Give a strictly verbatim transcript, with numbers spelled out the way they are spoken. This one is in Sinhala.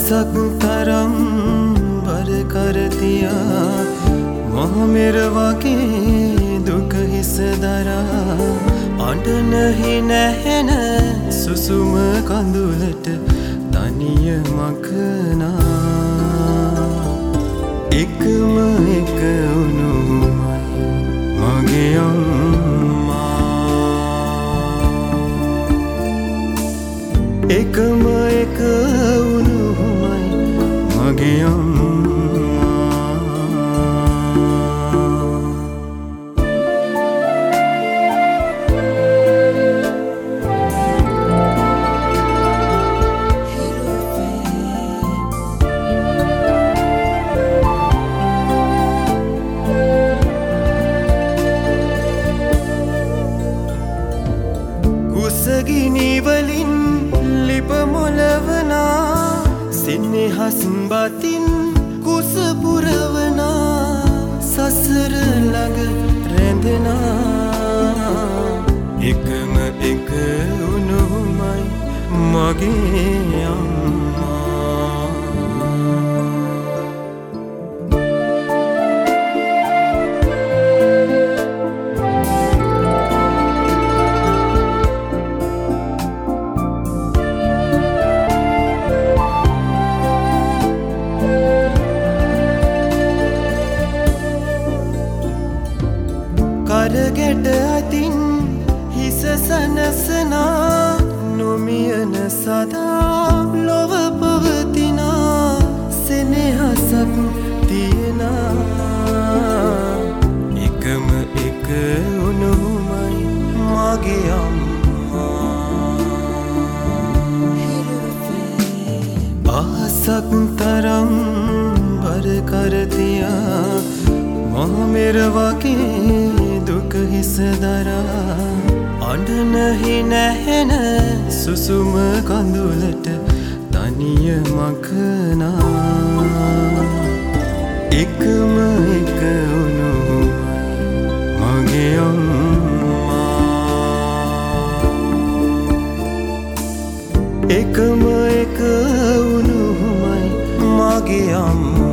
අහසක් තරම් බර කරතියා මහමෙර වගේ දුක හිස දරා අඬනහි නැහෙන සුසුම කඳුලට තනිය මකනා එකම එක උණුමයි මගේ අම්මා එකම එක උණුමයි මගේ අම්මා කුසගිනි වලින් ලිප මොලවනා සිනහස් බතින් කුස පුරවනා සසර ළඟ රැඳෙනා එකම එක උණුමයි මගේ අම්මා කරගෙට අතින් හිස සනසනා නොමියන සදා ලොව පවතිනා සෙනෙහසක් තියනා එකම එක උණුමයි මගේ අම්මා අහසක් තරම් බර කරතියා මහමෙර වගේ දුක හිස දරා අඬනහි නැහෙන සුසුම කඳුලට තනිය මකනා එකම එක උණුමයි මගේ අම්මා එකම එක උණුමයි මගේ අම්මා